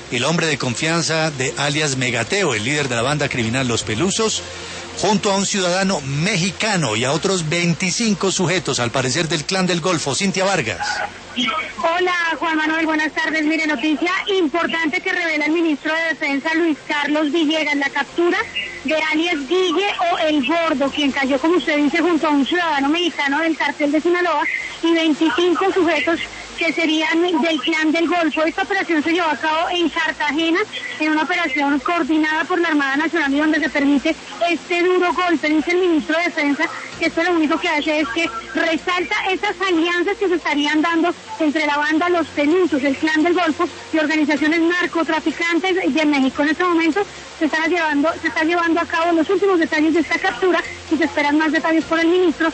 el hombre de confianza de alias Megateo, el líder de la banda criminal Los Pelusos, junto a un ciudadano mexicano y a otros 25 sujetos, al parecer del Clan del Golfo. Cintia Vargas. Hola, Juan Manuel, buenas tardes. Mire, noticia importante que revela el ministro de Defensa, Luis Carlos Villegas, la captura de alias Guille o El Gordo, quien cayó, como usted dice, junto a un ciudadano mexicano del cartel de Sinaloa y 25 sujetos que serían del Clan del Golfo. Esta operación se llevó a cabo en Cartagena, en una operación coordinada por la Armada Nacional y donde se permite este duro golpe. Dice el ministro de Defensa que esto lo único que hace es que resalta esas alianzas que se estarían dando entre la banda Los Pelusos, el Clan del Golfo y organizaciones narcotraficantes de México. En este momento se está llevando a cabo los últimos detalles de esta captura y se esperan más detalles por el ministro